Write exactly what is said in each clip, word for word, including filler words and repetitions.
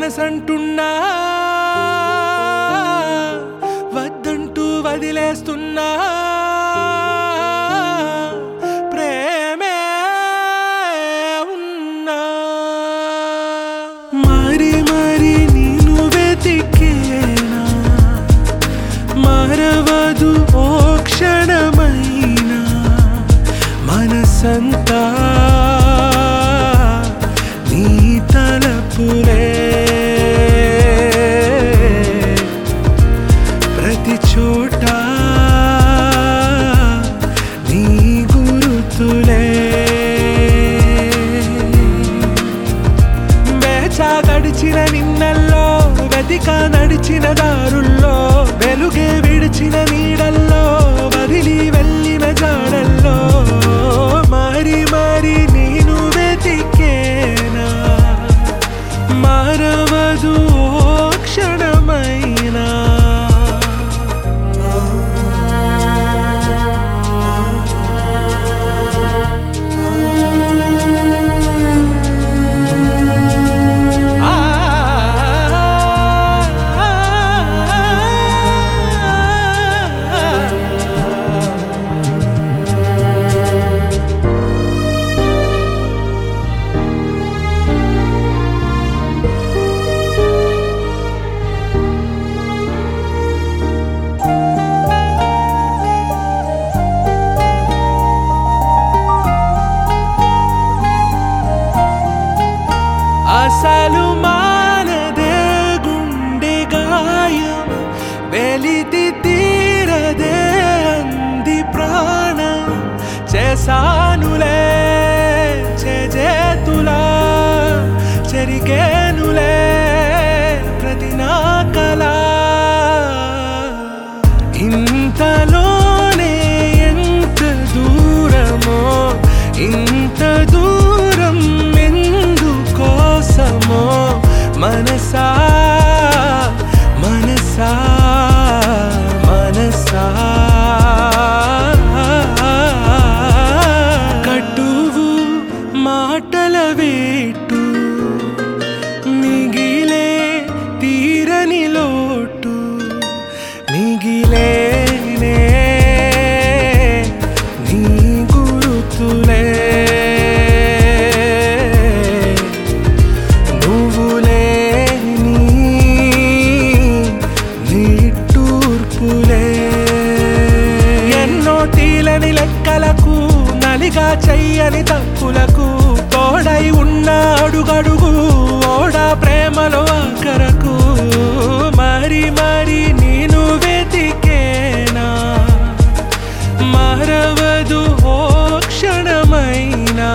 మనసంటున్నా వద్దంటూ వదిలేస్తున్నా ప్రేమే ఉన్నా మరి మరి నేను వెతికేనా మరవదు ఓ క్షణమైనా మనసంతా నీ తలపులే ప్రతి చోట నీ గురుతులే మేచా గడిచిన నిన్నల్లో వెతిక నడిచిన దారుల్లో వెలుగే విడిచిన నీడల్లో వదిలి వెళ్ళిన జాడల్లో మరి మరి నేను వెతికేనా మరవదు ఓ క్షణమైనా అసలు మానదే గుండె గాయం వెలితి తీరదే అంది ప్రాణం చేసానులే చేతులా చెరిగేనులే ప్రతి నా కళ ఇంతలోనే ఎంత దూరమో ఇంత దూరం ఎందుకోసమో మనసా మనసా మనసా కట్టువు మాటల వేటు మిగిలే తీరని లోటు మిగిలేనే నీ గురుతులే తీలని లెక్కలకు నలిగా చెయ్యని తప్పులకు తోడై ఉన్న అడుగడుగు ఓడా ప్రేమలో ఆఖరకు మరి మరి నేను వెతికేనా మరవదు ఓ క్షణమైనా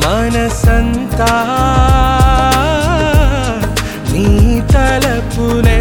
మనసంతా నీ తలపులే